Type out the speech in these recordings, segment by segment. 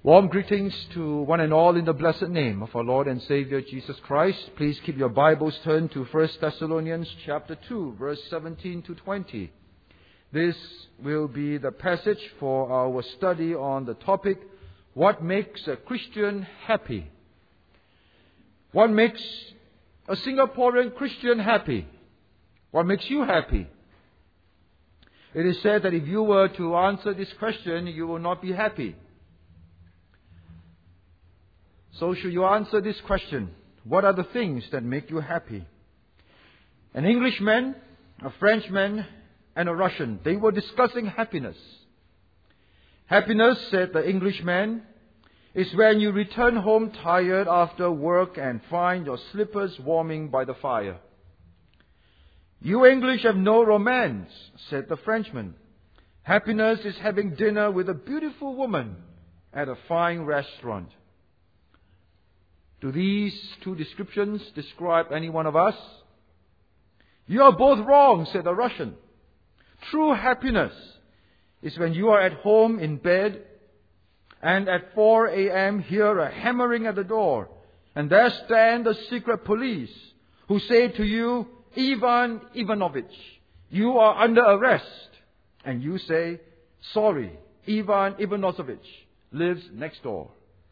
Warm greetings to one and all in the blessed name of our Lord and Savior Jesus Christ. Please keep your Bibles turned to 1 Thessalonians chapter 2, verse 17 to 20. This will be the passage for our study on the topic, what makes a Christian happy? What makes a Singaporean Christian happy? What makes you happy? It is said that if you were to answer this question, you will not be happy. So should you answer this question? What are the things that make you happy? An Englishman, a Frenchman, and a Russian, they were discussing happiness. Happiness, said the Englishman, is when you return home tired after work and find your slippers warming by the fire. You English have no romance, said the Frenchman. Happiness is having dinner with a beautiful woman at a fine restaurant. Do these two descriptions describe any one of us? You are both wrong, said the Russian. True happiness is when you are at home in bed and at 4 a.m. hear a hammering at the door, and there stand the secret police who say to you, Ivan Ivanovich, you are under arrest. And you say, sorry, Ivan Ivanovich lives next door.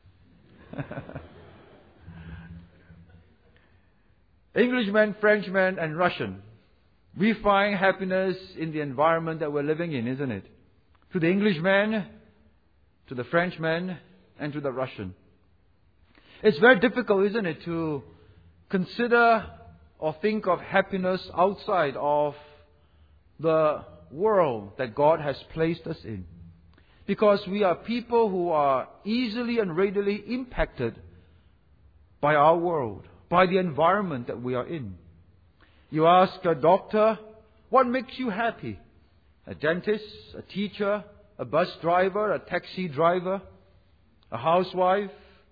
Englishman, Frenchman, and Russian. We find happiness in the environment that we're living in, isn't it? To the Englishman, to the Frenchman, and to the Russian. It's very difficult, isn't it, to consider or think of happiness outside of the world that God has placed us in. Because we are people who are easily and readily impacted by our world, by the environment that we are in. You ask a doctor, what makes you happy? A dentist, a teacher, a bus driver, a taxi driver, a housewife,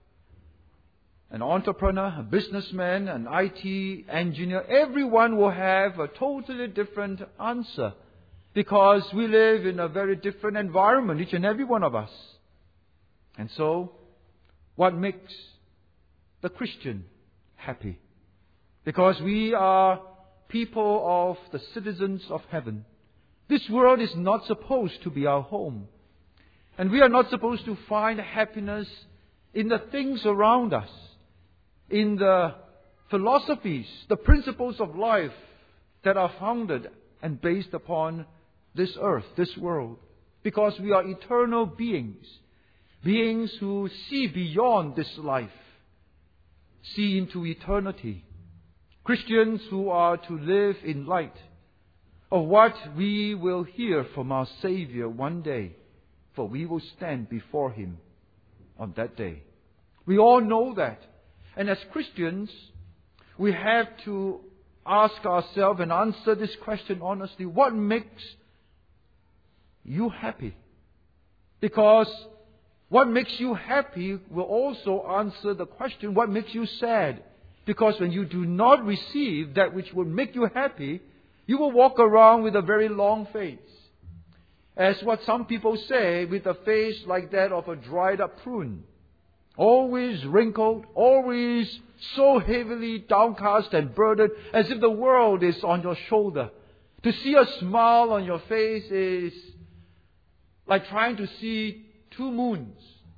an entrepreneur, a businessman, an IT engineer. Everyone will have a totally different answer because we live in a very different environment, each and every one of us. And so, what makes the Christian happy? Because we are people of the citizens of heaven. This world is not supposed to be our home. And we are not supposed to find happiness in the things around us, in the philosophies, the principles of life that are founded and based upon this earth, this world. Because we are eternal beings, beings who see beyond this life, see into eternity. Christians who are to live in light of what we will hear from our Savior one day, for we will stand before Him on that day. We all know that. And as Christians, we have to ask ourselves and answer this question honestly. What makes you happy? Because what makes you happy will also answer the question, what makes you sad? Because when you do not receive that which will make you happy, you will walk around with a very long face. As what some people say, with a face like that of a dried up prune. Always wrinkled, always so heavily downcast and burdened, as if the world is on your shoulder. To see a smile on your face is like trying to see 2 moons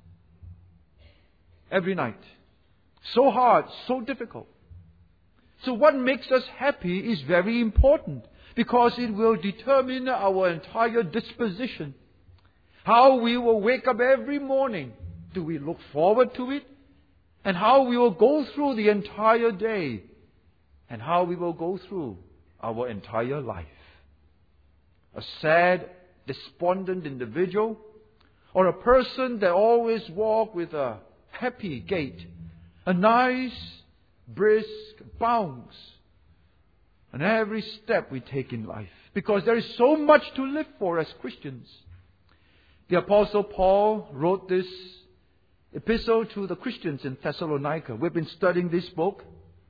every night. So hard, so difficult. So what makes us happy is very important because it will determine our entire disposition. How we will wake up every morning. Do we look forward to it? And how we will go through the entire day. And how we will go through our entire life. A sad, despondent individual, or a person that always walks with a happy gait, a nice, brisk bounce on every step we take in life. Because there is so much to live for as Christians. The Apostle Paul wrote this epistle to the Christians in Thessalonica. We've been studying this book.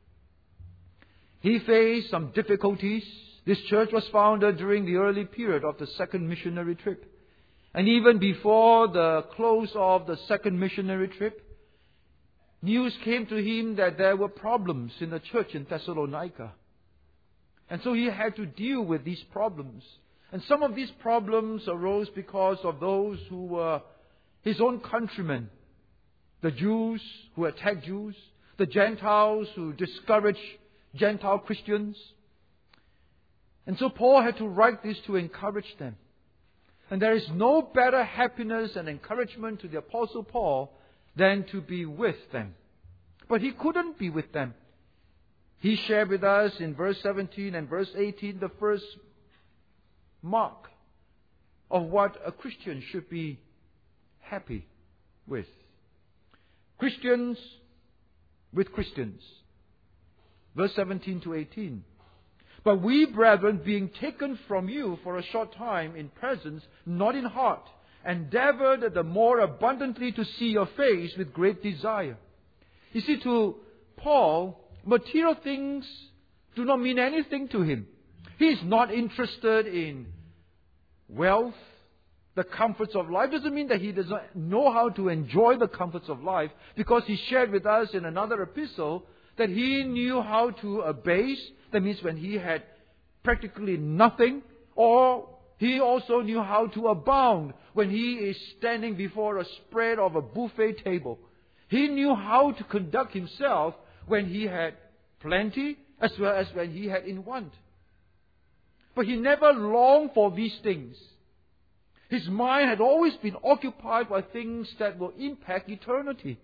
He faced some difficulties. This church was founded during the early period of the second missionary trip. And even before the close of the second missionary trip, news came to him that there were problems in the church in Thessalonica. And so he had to deal with these problems. And some of these problems arose because of those who were his own countrymen. The Jews who attacked Jews. The Gentiles who discouraged Gentile Christians. And so Paul had to write this to encourage them. And there is no better happiness and encouragement to the Apostle Paul than to be with them. But he couldn't be with them. He shared with us in verse 17 and verse 18 the first mark of what a Christian should be happy with. Christians with Christians. Verse 17 to 18. But we, brethren, being taken from you for a short time in presence, not in heart, endeavored the more abundantly to see your face with great desire. You see, to Paul, material things do not mean anything to him. He is not interested in wealth, the comforts of life. Doesn't mean that he does not know how to enjoy the comforts of life, because he shared with us in another epistle that he knew how to abase. That means when he had practically nothing, or he also knew how to abound when he is standing before a spread of a buffet table. He knew how to conduct himself when he had plenty as well as when he had in want. But he never longed for these things. His mind had always been occupied by things that will impact eternity.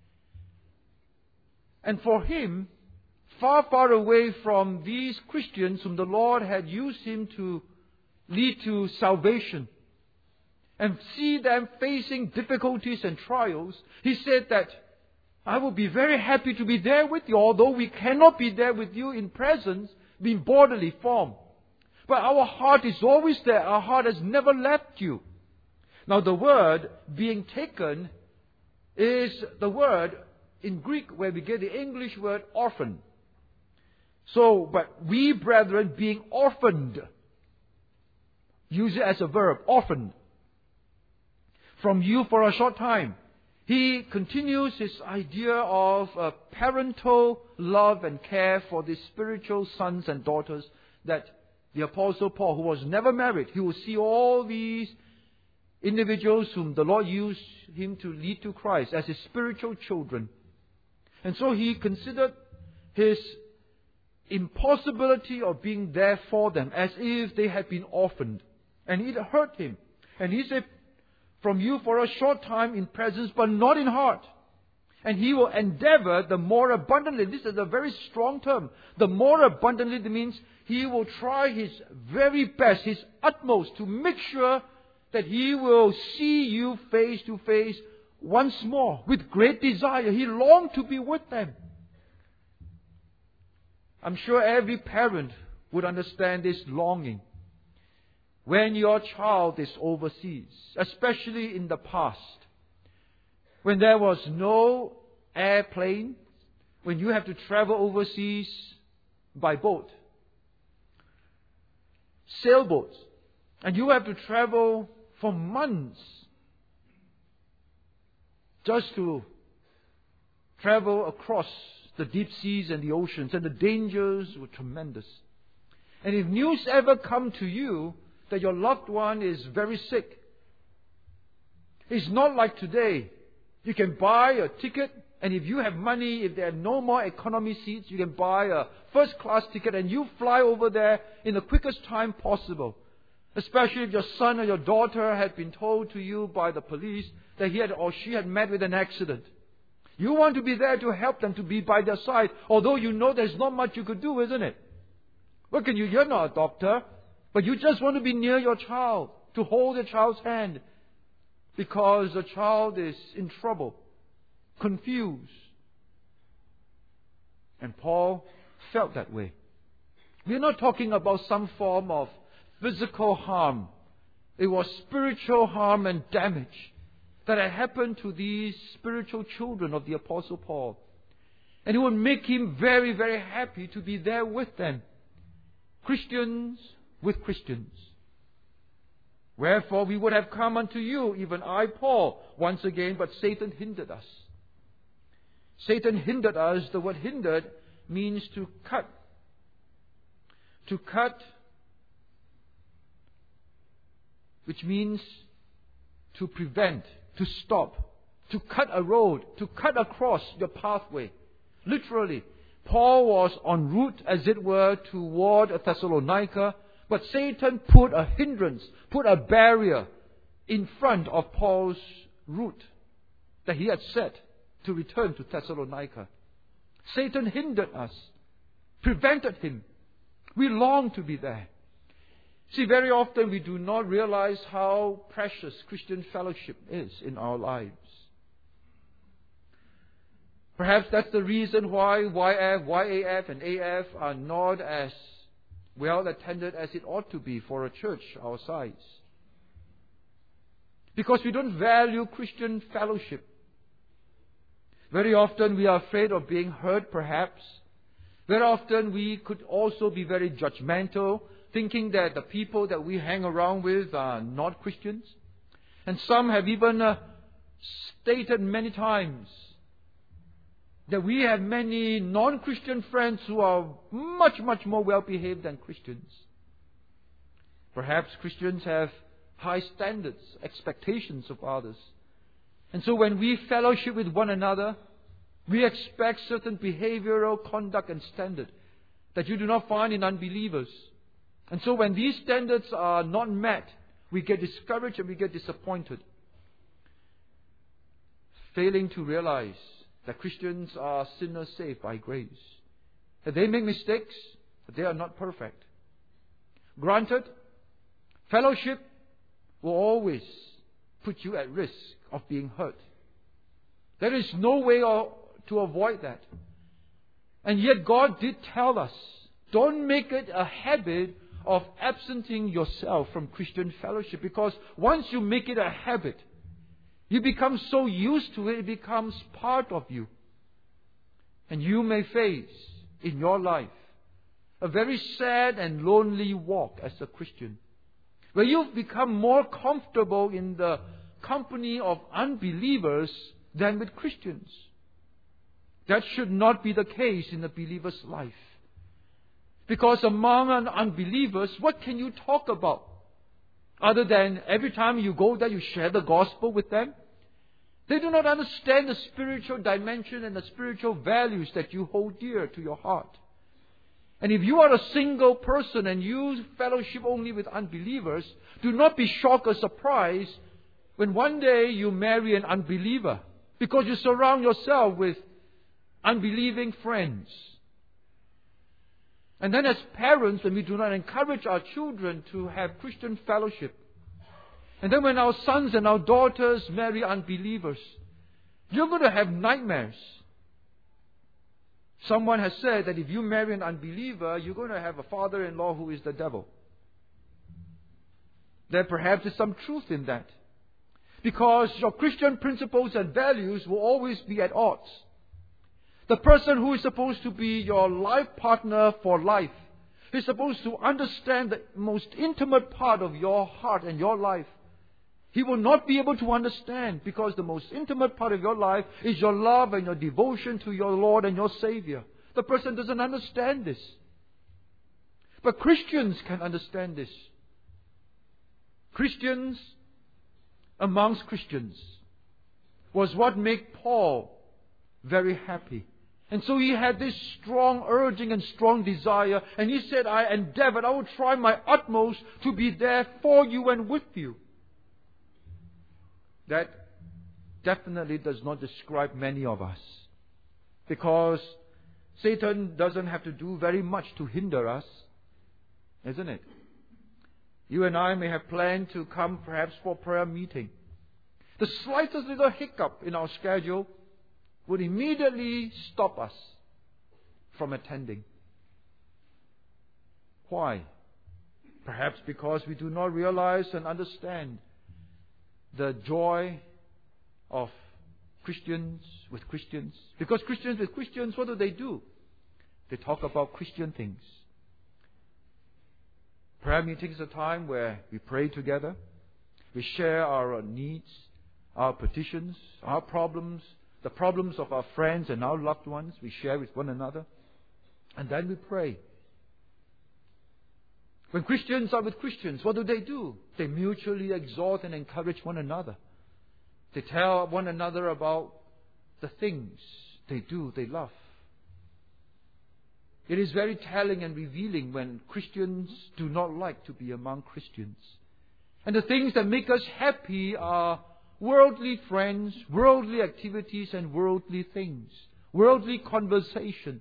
And for him, far, far away from these Christians whom the Lord had used him to lead to salvation and see them facing difficulties and trials, he said that I will be very happy to be there with you, although we cannot be there with you in presence, in bodily form. But our heart is always there. Our heart has never left you. Now the word being taken is the word in Greek where we get the English word orphan. So, but we, brethren, being orphaned, use it as a verb, orphaned, from you for a short time. He continues his idea of parental love and care for the spiritual sons and daughters that the Apostle Paul, who was never married, he will see all these individuals whom the Lord used him to lead to Christ as his spiritual children. And so he considered his impossibility of being there for them as if they had been orphaned. And it hurt him. And he said, from you for a short time in presence, but not in heart. And he will endeavor the more abundantly. This is a very strong term. The more abundantly means he will try his very best, his utmost, to make sure that he will see you face to face once more with great desire. He longed to be with them. I'm sure every parent would understand this longing. When your child is overseas, especially in the past, when there was no airplane, when you have to travel overseas by boat, sailboats, and you have to travel for months just to travel across the deep seas and the oceans, and the dangers were tremendous. And if news ever come to you that your loved one is very sick, it's not like today. You can buy a ticket, and if you have money, if there are no more economy seats, you can buy a first-class ticket and you fly over there in the quickest time possible. Especially if your son or your daughter had been told to you by the police that he had or she had met with an accident. You want to be there to help them, to be by their side, although you know there's not much you could do, isn't it? What can you? You're not a doctor, but you just want to be near your child, to hold your child's hand, because the child is in trouble, confused. And Paul felt that way. We're not talking about some form of physical harm. It was spiritual harm and damage that had happened to these spiritual children of the Apostle Paul. And it would make him very, very happy to be there with them. Christians with Christians. Wherefore we would have come unto you, even I, Paul, once again, but Satan hindered us. Satan hindered us. The word hindered means to cut. To cut, which means to prevent, to stop, to cut a road, to cut across your pathway. Literally, Paul was en route, as it were, toward Thessalonica, but Satan put a hindrance, put a barrier in front of Paul's route that he had set to return to Thessalonica. Satan hindered us, prevented him. We long to be there. See, very often we do not realize how precious Christian fellowship is in our lives. Perhaps that's the reason why YF, YAF, and AF are not as well attended as it ought to be for a church our size. Because we don't value Christian fellowship. Very often we are afraid of being hurt, perhaps. Very often we could also be very judgmental, thinking that the people that we hang around with are not Christians. And some have even stated many times that we have many non-Christian friends who are much, much more well-behaved than Christians. Perhaps Christians have high standards, expectations of others. And so when we fellowship with one another, we expect certain behavioral conduct and standard that you do not find in unbelievers. And so when these standards are not met, we get discouraged and we get disappointed, failing to realize that Christians are sinners saved by grace. That they make mistakes, but they are not perfect. Granted, fellowship will always put you at risk of being hurt. There is no way to avoid that. And yet God did tell us, don't make it a habit of absenting yourself from Christian fellowship, because once you make it a habit, you become so used to it, it becomes part of you. And you may face in your life a very sad and lonely walk as a Christian, where you've become more comfortable in the company of unbelievers than with Christians. That should not be the case in a believer's life. Because among unbelievers, what can you talk about? Other than every time you go there, you share the gospel with them. They do not understand the spiritual dimension and the spiritual values that you hold dear to your heart. And if you are a single person and you fellowship only with unbelievers, do not be shocked or surprised when one day you marry an unbeliever, because you surround yourself with unbelieving friends. And then as parents, when we do not encourage our children to have Christian fellowship, and then when our sons and our daughters marry unbelievers, you're going to have nightmares. Someone has said that if you marry an unbeliever, you're going to have a father-in-law who is the devil. There perhaps is some truth in that. Because your Christian principles and values will always be at odds. The person who is supposed to be your life partner for life is supposed to understand the most intimate part of your heart and your life. He will not be able to understand, because the most intimate part of your life is your love and your devotion to your Lord and your Savior. The person doesn't understand this. But Christians can understand this. Christians amongst Christians was what made Paul very happy. And so he had this strong urging and strong desire. And he said, I will try my utmost to be there for you and with you. That definitely does not describe many of us. Because Satan doesn't have to do very much to hinder us, isn't it? You and I may have planned to come perhaps for prayer meeting. The slightest little hiccup in our schedule would immediately stop us from attending. Why? Perhaps because we do not realize and understand the joy of Christians with Christians. Because Christians with Christians, what do? They talk about Christian things. Prayer meeting is a time where we pray together. We share our needs, our petitions, our problems, the problems of our friends and our loved ones. We share with one another. And then we pray. When Christians are with Christians, what do? They mutually exhort and encourage one another. They tell one another about the things they do, they love. It is very telling and revealing when Christians do not like to be among Christians. And the things that make us happy are worldly friends, worldly activities, and worldly things, worldly conversation.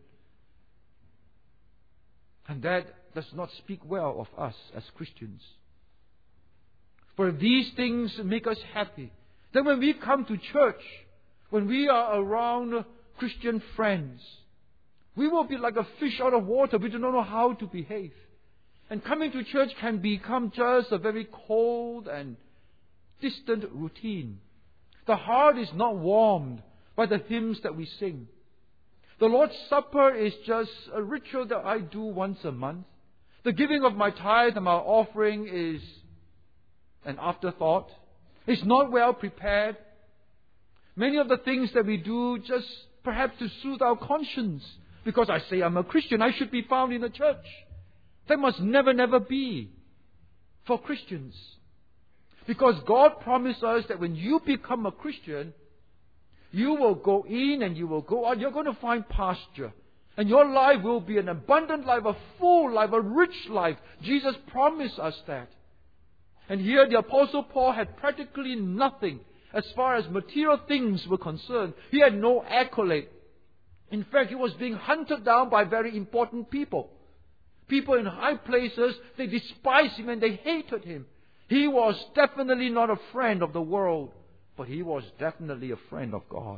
And that does not speak well of us as Christians. For if these things make us happy, then when we come to church, when we are around Christian friends, we will be like a fish out of water. We do not know how to behave. And coming to church can become just a very cold and distant routine. The heart is not warmed by the hymns that we sing. The Lord's Supper is just a ritual that I do once a month. The giving of my tithe and my offering is an afterthought. It's not well prepared. Many of the things that we do just perhaps to soothe our conscience. Because I say I'm a Christian, I should be found in the church. That must never be for Christians. Because God promised us that when you become a Christian, you will go in and you will go out. You're going to find pasture. And your life will be an abundant life, a full life, a rich life. Jesus promised us that. And here the Apostle Paul had practically nothing as far as material things were concerned. He had no accolade. In fact, he was being hunted down by very important people. People in high places, they despised him and they hated him. He was definitely not a friend of the world, but he was definitely a friend of God.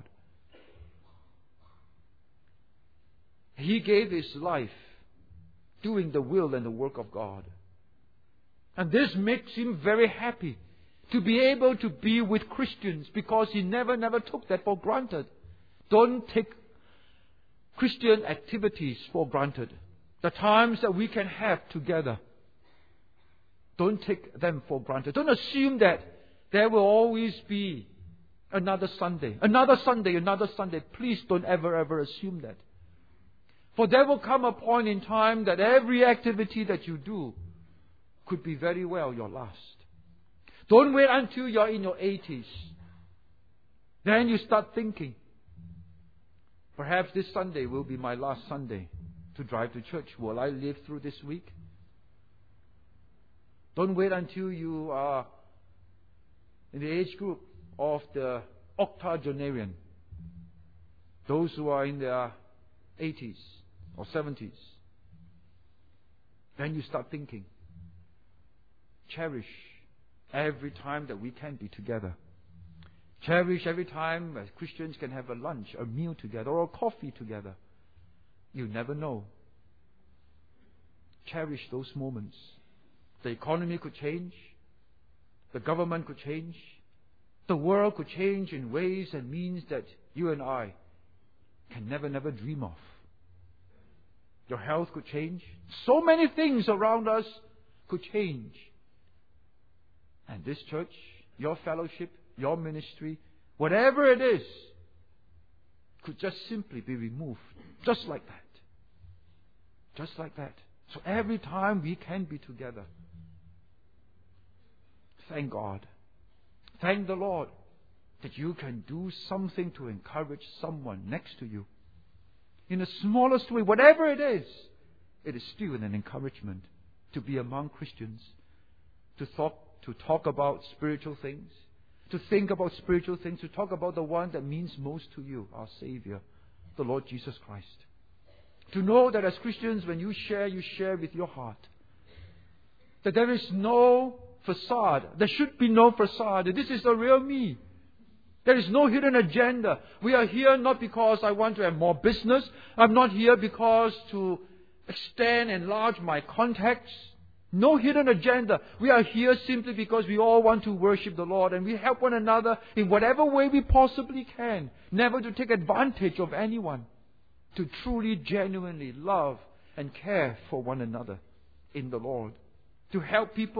He gave his life doing the will and the work of God. And this makes him very happy to be able to be with Christians because he never took that for granted. Don't take Christian activities for granted. The times that we can have together. Don't take them for granted. Don't assume that there will always be another Sunday. Another Sunday. Please don't ever assume that. For there will come a point in time that every activity that you do could be very well your last. Don't wait until you're in your 80s. Then you start thinking, perhaps this Sunday will be my last Sunday to drive to church. Will I live through this week? Don't wait until you are in the age group of the octogenarian. Those who are in their 80s or 70s. Then you start thinking, cherish every time that we can be together. Cherish every time as Christians can have a lunch, a meal together, or a coffee together. You never know. Cherish those moments. The economy could change. The government could change. The world could change in ways and means that you and I can never dream of. Your health could change. So many things around us could change. And this church, your fellowship, your ministry, whatever it is, could just simply be removed. Just like that. Just like that. So every time we can be together, thank God. Thank the Lord that you can do something to encourage someone next to you. In the smallest way, whatever it is still an encouragement to be among Christians, to talk about spiritual things, to think about spiritual things, to talk about the one that means most to you, our Savior, the Lord Jesus Christ. To know that as Christians, when you share with your heart. That there is no facade. There should be no facade. This is the real me. There is no hidden agenda. We are here not because I want to have more business. I'm not here because to extend, enlarge my contacts. No hidden agenda. We are here simply because we all want to worship the Lord and we help one another in whatever way we possibly can. Never to take advantage of anyone. To truly, genuinely love and care for one another in the Lord. To help people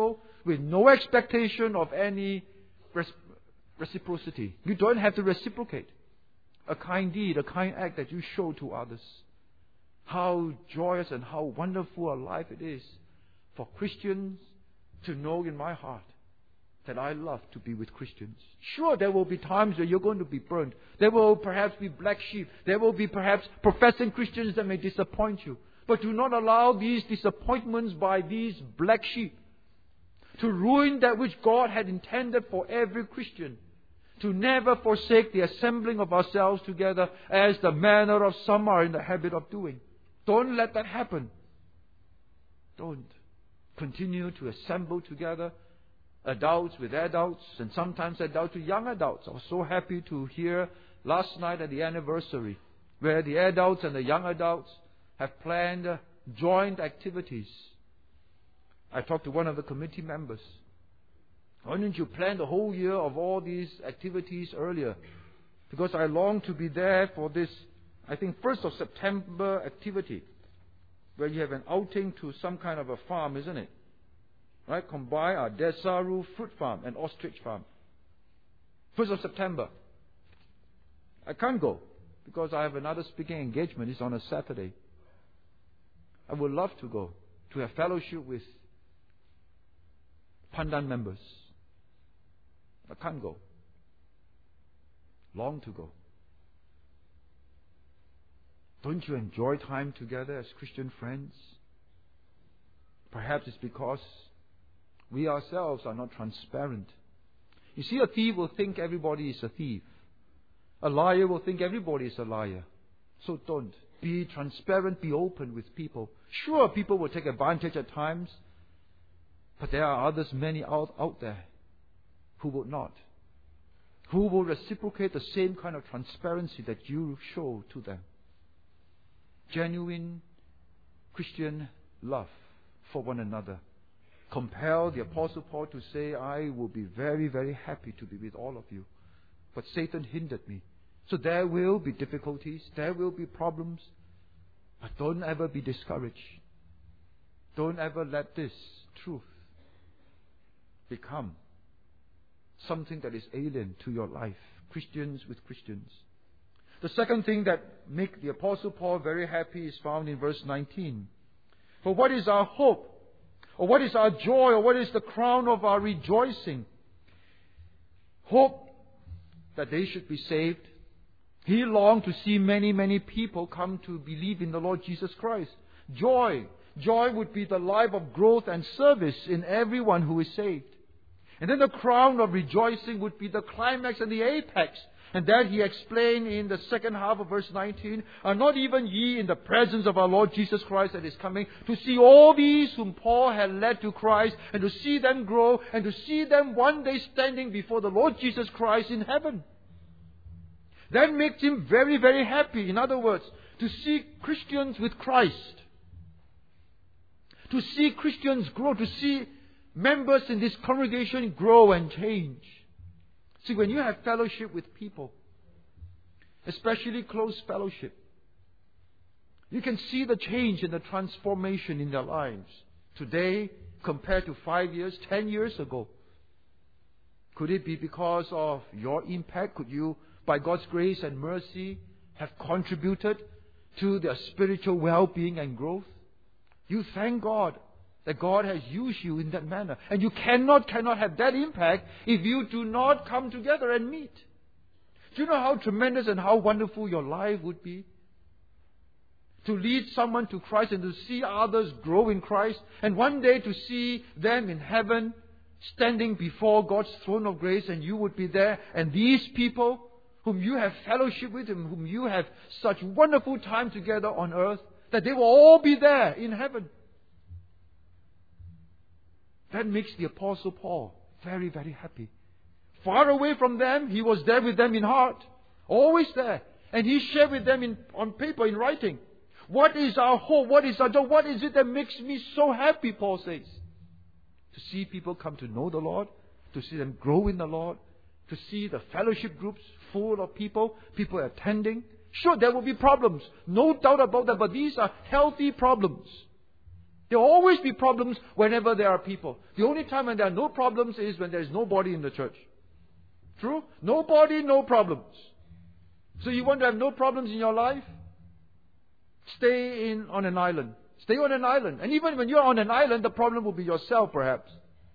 with no expectation of any reciprocity. You don't have to reciprocate a kind deed, a kind act that you show to others. How joyous and how wonderful a life it is for Christians to know in my heart that I love to be with Christians. Sure, there will be times where you're going to be burned. There will perhaps be black sheep. There will be perhaps professing Christians that may disappoint you. But do not allow these disappointments by these black sheep to ruin that which God had intended for every Christian. To never forsake the assembling of ourselves together as the manner of some are in the habit of doing. Don't let that happen. Don't. Continue to assemble together, adults with adults, and sometimes adults with young adults. I was so happy to hear last night at the anniversary where the adults and the young adults have planned joint activities. I talked to one of the committee members. Why didn't you plan the whole year of all these activities earlier? Because I long to be there for this, I think, 1st of September activity, where you have an outing to some kind of a farm, isn't it? Right? Combine our Desaru fruit farm and ostrich farm. 1st of September. I can't go because I have another speaking engagement. It's on a Saturday. I would love to go to have fellowship with Pandan members. I can't go. Long to go. Don't you enjoy time together as Christian friends? Perhaps it's because we ourselves are not transparent. You see, a thief will think everybody is a thief. A liar will think everybody is a liar. So don't. Be transparent, be open with people. Sure, people will take advantage at times, but there are others, many out there, who will not. Who will reciprocate the same kind of transparency that you show to them. Genuine Christian love for one another. Compel the Apostle Paul to say, I will be very, very happy to be with all of you. But Satan hindered me. So there will be difficulties, there will be problems. But don't ever be discouraged. Don't ever let this truth become something that is alien to your life. Christians with Christians. The second thing that makes the Apostle Paul very happy is found in verse 19. For what is our hope? Or what is our joy? Or what is the crown of our rejoicing? Hope that they should be saved. He longed to see many, many people come to believe in the Lord Jesus Christ. Joy. Joy would be the life of growth and service in everyone who is saved. And then the crown of rejoicing would be the climax and the apex. And that he explained in the second half of verse 19. Are not even ye in the presence of our Lord Jesus Christ that is coming, to see all these whom Paul had led to Christ, and to see them grow, and to see them one day standing before the Lord Jesus Christ in heaven. That makes him very, very happy. In other words, to see Christians with Christ. To see Christians grow, to see members in this congregation grow and change. See, when you have fellowship with people, especially close fellowship, you can see the change and the transformation in their lives. Today, compared to 5 years, 10 years ago. Could it be because of your impact? Could you, by God's grace and mercy, have contributed to their spiritual well-being and growth? You thank God that God has used you in that manner. And you cannot have that impact if you do not come together and meet. Do you know how tremendous and how wonderful your life would be? To lead someone to Christ and to see others grow in Christ. And one day to see them in heaven standing before God's throne of grace, and you would be there. And these people whom you have fellowship with, and whom you have such wonderful time together on earth, that they will all be there in heaven. That makes the Apostle Paul very, very happy. Far away from them, he was there with them in heart. Always there. And he shared with them on paper, in writing. What is our hope? What is our joy? What is it that makes me so happy, Paul says? To see people come to know the Lord. To see them grow in the Lord. To see the fellowship groups full of people attending. Sure, there will be problems. No doubt about that. But these are healthy problems. There will always be problems whenever there are people. The only time when there are no problems is when there is nobody in the church. True? Nobody, no problems. So you want to have no problems in your life? Stay on an island. Stay on an island. And even when you're on an island, the problem will be yourself, perhaps.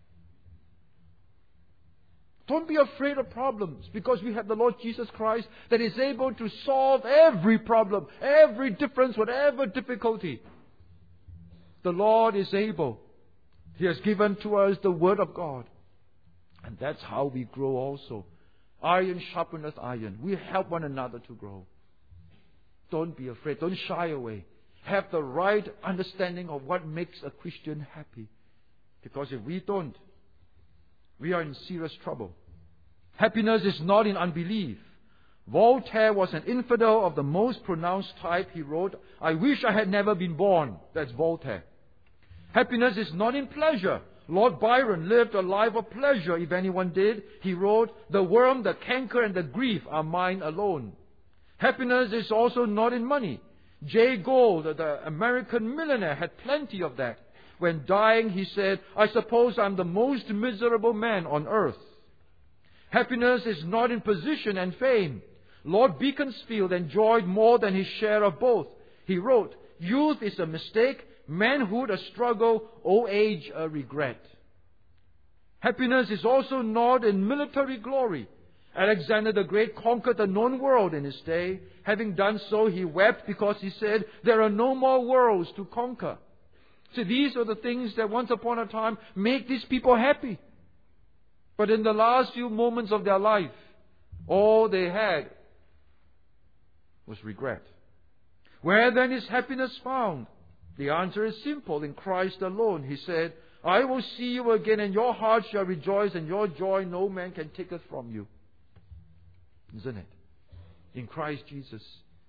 Don't be afraid of problems, because we have the Lord Jesus Christ that is able to solve every problem, every difference, whatever difficulty. The Lord is able. He has given to us the Word of God. And that's how we grow also. Iron sharpeneth iron. We help one another to grow. Don't be afraid. Don't shy away. Have the right understanding of what makes a Christian happy. Because if we don't, we are in serious trouble. Happiness is not in unbelief. Voltaire was an infidel of the most pronounced type. He wrote, "I wish I had never been born." That's Voltaire. Happiness is not in pleasure. Lord Byron lived a life of pleasure, if anyone did. He wrote, "The worm, the canker, and the grief are mine alone." Happiness is also not in money. Jay Gould, the American millionaire, had plenty of that. When dying, he said, "I suppose I'm the most miserable man on earth." Happiness is not in position and fame. Lord Beaconsfield enjoyed more than his share of both. He wrote, "Youth is a mistake, manhood a struggle, old age a regret." Happiness is also not in military glory. Alexander the Great conquered the known world in his day. Having done so, he wept because he said, "There are no more worlds to conquer." So these are the things that once upon a time make these people happy. But in the last few moments of their life, all they had was regret. Where then is happiness found? The answer is simple, in Christ alone. He said, "I will see you again, and your heart shall rejoice, and your joy no man can take it from you." Isn't it? In Christ Jesus.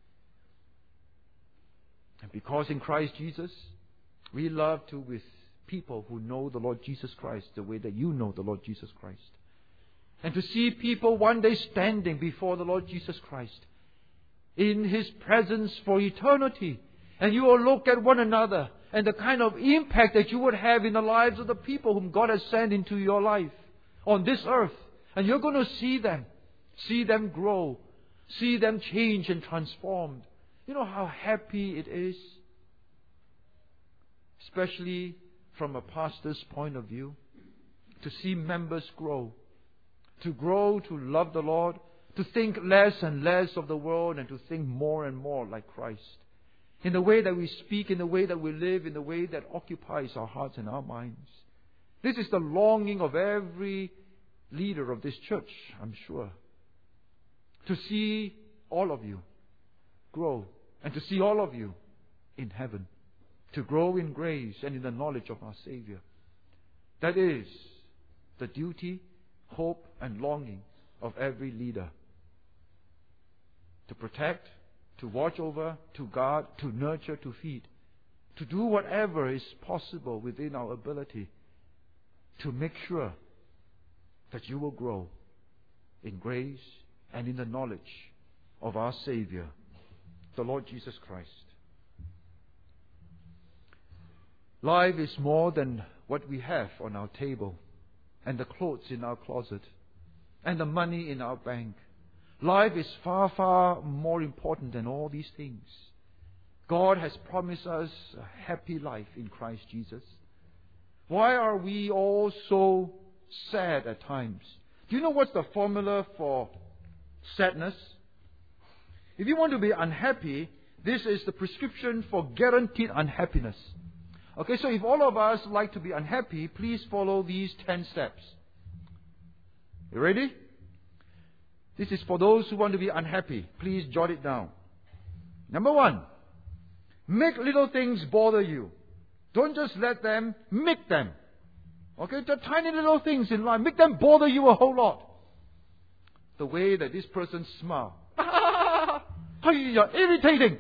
And because in Christ Jesus, we love to with people who know the Lord Jesus Christ the way that you know the Lord Jesus Christ. And to see people one day standing before the Lord Jesus Christ in His presence for eternity. And you will look at one another and the kind of impact that you would have in the lives of the people whom God has sent into your life on this earth. And you're going to see them grow, see them change and transformed. You know how happy it is, especially from a pastor's point of view, to see members grow to love the Lord, to think less and less of the world and to think more and more like Christ. In the way that we speak, in the way that we live, in the way that occupies our hearts and our minds. This is the longing of every leader of this church, I'm sure. To see all of you grow and to see all of you in heaven. To grow in grace and in the knowledge of our Savior. That is the duty, hope, and longing of every leader. To protect, to watch over, to guard, to nurture, to feed. To do whatever is possible within our ability to make sure that you will grow in grace and in the knowledge of our Savior, the Lord Jesus Christ. Life is more than what we have on our table, and the clothes in our closet, and the money in our bank. Life is far, far more important than all these things. God has promised us a happy life in Christ Jesus. Why are we all so sad at times? Do you know what's the formula for sadness? If you want to be unhappy, this is the prescription for guaranteed unhappiness. Okay, so if all of us like to be unhappy, please follow these 10 steps. You ready? This is for those who want to be unhappy. Please jot it down. Number 1, make little things bother you. Don't just let them, make them. Okay, the tiny little things in life, make them bother you a whole lot. The way that this person smiles. Irritating.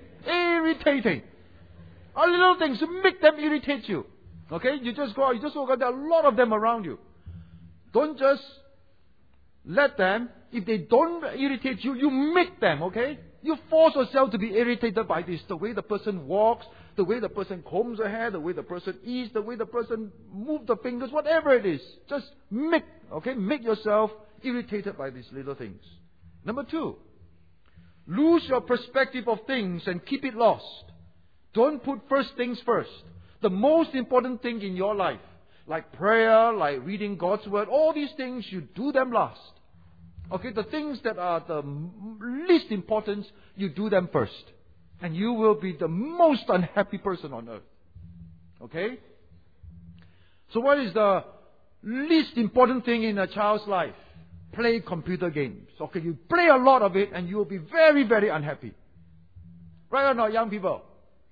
All little things make them irritate you. Okay, you just go out, you just look at there are a lot of them around you. Don't just let them. If they don't irritate you, you make them, okay? You force yourself to be irritated by this. The way the person walks, the way the person combs her hair, the way the person eats, the way the person moves the fingers, whatever it is. Just make yourself irritated by these little things. Number 2, lose your perspective of things and keep it lost. Don't put first things first. The most important thing in your life, like prayer, like reading God's Word, all these things, you do them last. Okay, the things that are the least important, you do them first. And you will be the most unhappy person on earth. Okay? So what is the least important thing in a child's life? Play computer games. Okay, you play a lot of it and you will be very, very unhappy. Right or not, young people?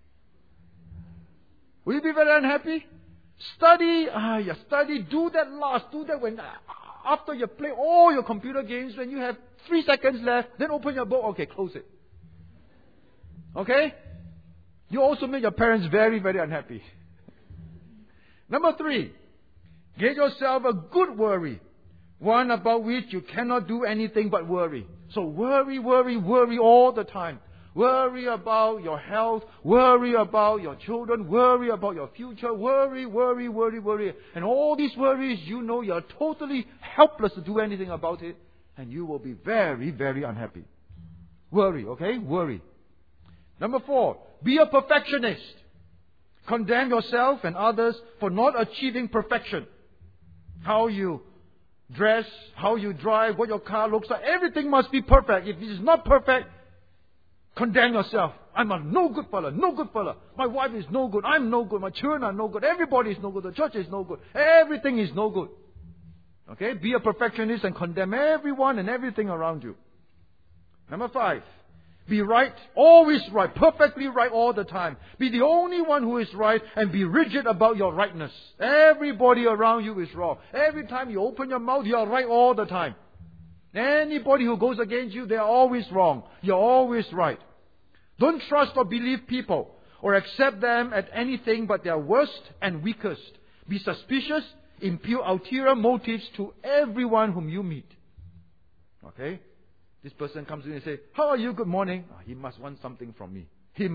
Will you be very unhappy? Study, do that last. Do that when, after you play all your computer games, when you have 3 seconds left, then open your book. Okay, close it. Okay? You also make your parents very, very unhappy. Number 3, get yourself a good worry. One about which you cannot do anything but worry. So worry all the time. Worry about your health. Worry about your children. Worry about your future. Worry. And all these worries, you know you're totally helpless to do anything about it. And you will be very, very unhappy. Worry, okay? Worry. Number 4, be a perfectionist. Condemn yourself and others for not achieving perfection. How you dress, how you drive, what your car looks like, everything must be perfect. If it is not perfect, condemn yourself. I'm a no good fella. My wife is no good. I'm no good. My children are no good. Everybody is no good. The church is no good. Everything is no good. Okay? Be a perfectionist and condemn everyone and everything around you. Number 5. Be right, always right, perfectly right all the time. Be the only one who is right and be rigid about your rightness. Everybody around you is wrong. Every time you open your mouth, you are right all the time. Anybody who goes against you, they are always wrong. You're always right. Don't trust or believe people or accept them at anything but their worst and weakest. Be suspicious, impute ulterior motives to everyone whom you meet. Okay? This person comes in and says, how are you? Good morning. He must want something from me.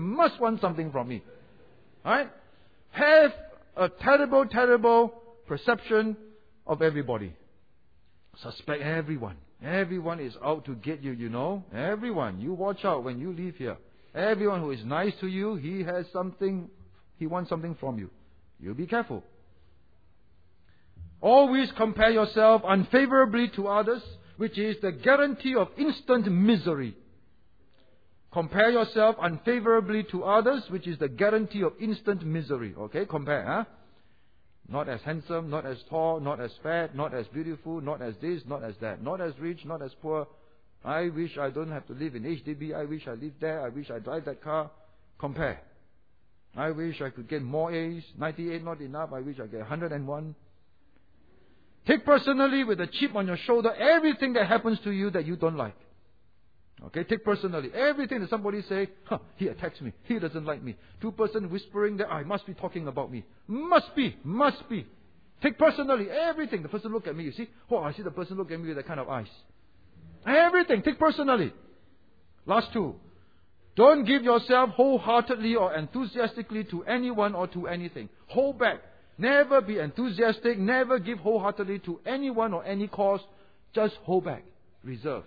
Alright? Have a terrible, terrible perception of everybody. Suspect everyone. Everyone is out to get you, you know. Everyone. You watch out when you leave here. Everyone who is nice to you, he wants something from you. You be careful. Always compare yourself unfavorably to others, which is the guarantee of instant misery. Compare yourself unfavorably to others, which is the guarantee of instant misery. Okay, compare, huh? Not as handsome, not as tall, not as fat, not as beautiful, not as this, not as that, not as rich, not as poor. I wish I don't have to live in HDB. I wish I live there. I wish I drive that car. Compare. I wish I could get more A's. 98 not enough. I wish I get 101. Take personally with a chip on your shoulder everything that happens to you that you don't like. Okay, take personally. Everything that somebody say, he attacks me. He doesn't like me. 2 person whispering that, I must be talking about me. Must be. Take personally everything. The person look at me, you see? Oh, I see the person look at me with that kind of eyes. Everything, take personally. Last 2. Don't give yourself wholeheartedly or enthusiastically to anyone or to anything. Hold back. Never be enthusiastic. Never give wholeheartedly to anyone or any cause. Just hold back. Reserve.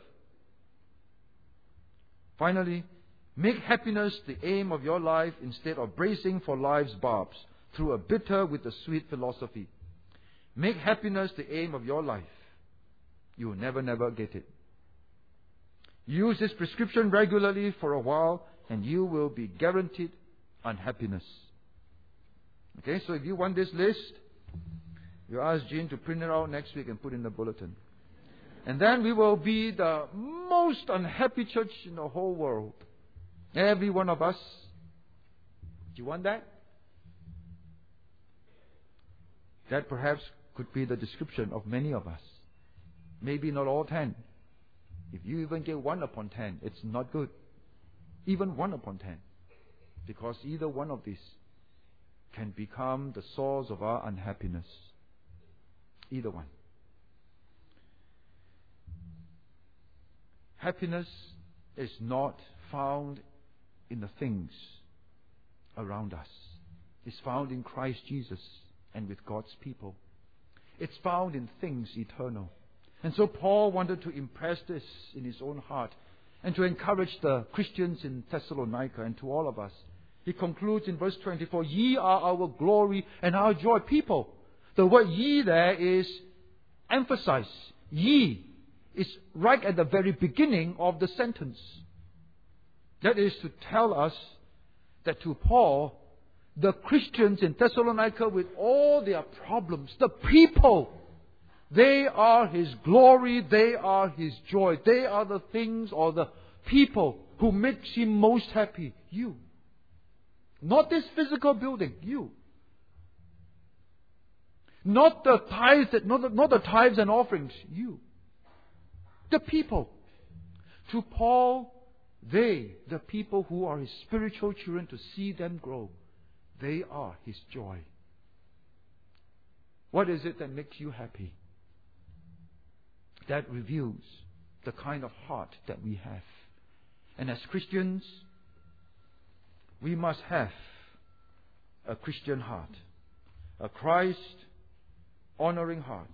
Finally, make happiness the aim of your life instead of bracing for life's barbs through a bitter with a sweet philosophy. Make happiness the aim of your life. You will never get it. Use this prescription regularly for a while and you will be guaranteed unhappiness. Okay, so if you want this list, you ask Jean to print it out next week and put in the bulletin. And then we will be the most unhappy church in the whole world. Every one of us. Do you want that? That perhaps could be the description of many of us. Maybe not all 10. If you even get 1 upon 10, it's not good. Even 1 upon 10. Because either one of these can become the source of our unhappiness. Either one. Happiness is not found in the things around us is found in Christ Jesus and with God's people. It's found in things eternal. And so Paul wanted to impress this in his own heart and to encourage the Christians in Thessalonica and to all of us. He concludes in verse 24, ye are our glory and our joy. People, the word ye there is emphasized. Ye is right at the very beginning of the sentence. That is to tell us that to Paul, the Christians in Thessalonica with all their problems, the people, they are his glory, they are his joy. They are the things or the people who makes him most happy. You. Not this physical building, you. Not the tithes, not the tithes and offerings, you. The people. To Paul, they, the people who are his spiritual children, to see them grow, they are his joy. What is it that makes you happy? That reveals the kind of heart that we have. And as Christians, we must have a Christian heart, a Christ-honoring heart.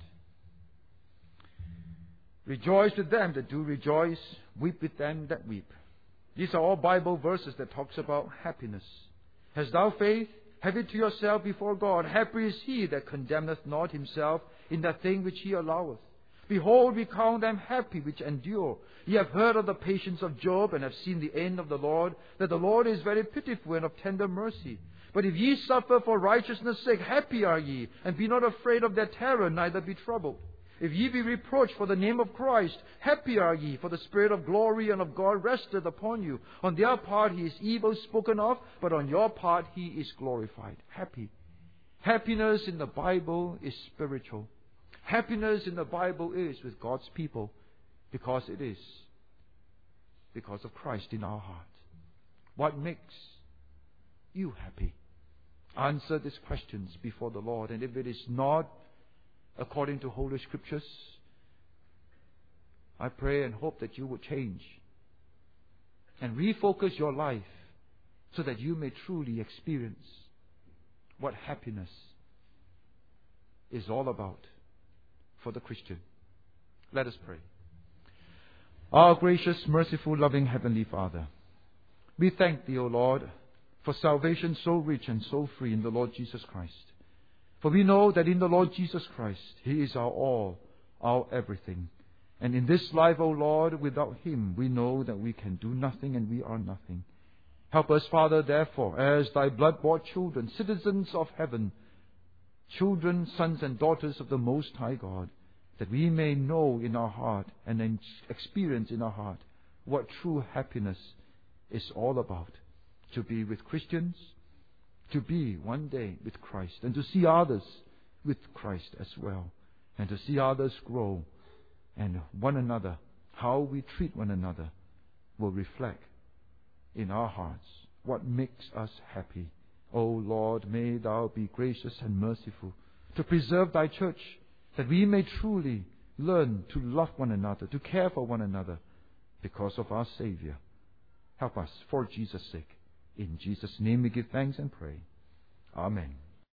Rejoice with them that do rejoice, weep with them that weep. These are all Bible verses that talks about happiness. Hast thou faith? Have it to yourself before God. Happy is he that condemneth not himself in that thing which he alloweth. Behold, we count them happy which endure. Ye have heard of the patience of Job, and have seen the end of the Lord, that the Lord is very pitiful and of tender mercy. But if ye suffer for righteousness' sake, happy are ye, and be not afraid of their terror, neither be troubled. If ye be reproached for the name of Christ, happy are ye, for the Spirit of glory and of God resteth upon you. On their part he is evil spoken of, but on your part he is glorified. Happy. Happiness in the Bible is spiritual. Happiness in the Bible is with God's people, because it is because of Christ in our heart. What makes you happy? Answer these questions before the Lord, and if it is not according to Holy Scriptures, I pray and hope that you will change and refocus your life so that you may truly experience what happiness is all about for the Christian. Let us pray. Our gracious, merciful, loving Heavenly Father, we thank Thee, O Lord, for salvation so rich and so free in the Lord Jesus Christ. For we know that in the Lord Jesus Christ, He is our all, our everything. And in this life, O Lord, without Him, we know that we can do nothing and we are nothing. Help us, Father, therefore, as Thy blood-bought children, citizens of heaven, children, sons and daughters of the Most High God, that we may know in our heart and experience in our heart what true happiness is all about. To be with Christians, to be one day with Christ, and to see others with Christ as well, and to see others grow, and one another, how we treat one another, will reflect in our hearts what makes us happy. O Lord, may Thou be gracious and merciful to preserve Thy church, that we may truly learn to love one another, to care for one another, because of our Savior. Help us for Jesus' sake. In Jesus' name we give thanks and pray. Amen.